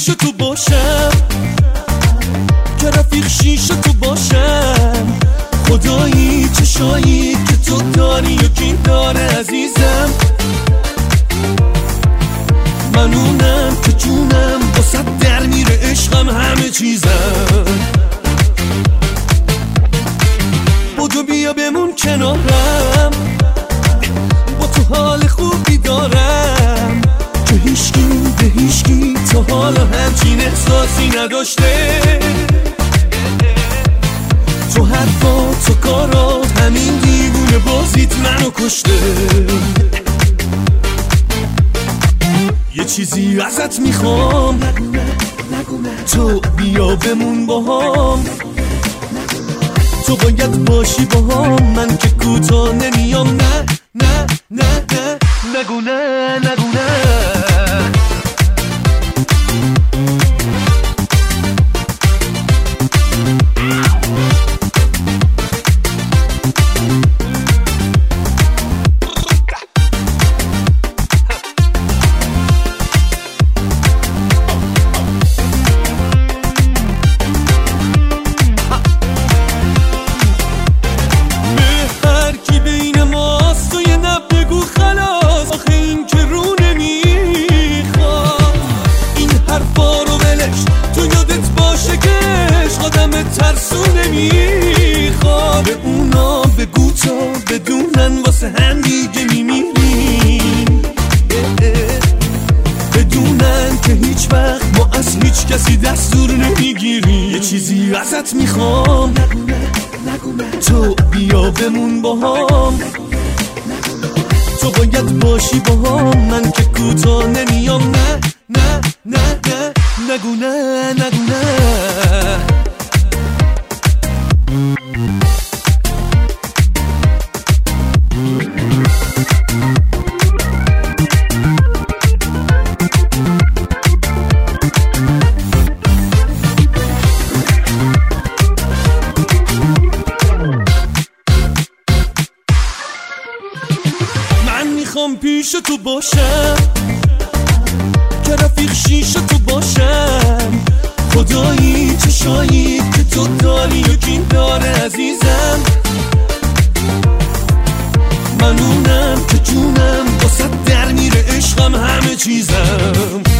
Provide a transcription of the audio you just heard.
تو باشم، که رفیق شیشه تو باشم. خدایی چشایی که تو داری و کی داره عزیزم. من اونم که جونم واسه در میره، عشقم همه چیزم. بودو بیا بمون کنارم، با تو حال خوبی دارم که هیچکی به هیچکی تا حالا همچین احساسی نداشته. تو حرفا تو کارات همین دیوونه بازیت منو کشته. یه چیزی ازت میخوام، تو بیا بمون باهام. تو باید باشی باهام، من که کوتاه نمیام. نه نه نه نه نگو نه نگو نه. ترسو نمیخواد به اونا بگو تا بدونن واسه هم دیگه میمیریم. بدونن که هیچ وقت ما از هیچ کسی دستور نمیگیریم. یه چیزی ازت میخوام، تو بیا بمون باهام. تو باید باشی باهام، من که کوتاه نمیام. نه نه نه نه نگو نه نگو نه. من میخوام پیش تو باشم، که رفیق شیشه تو باشم. خدایی چشایی که تو داری و کی داره عزیزم. من اونم که جونم واسه در میره، عشقم همه چیزم.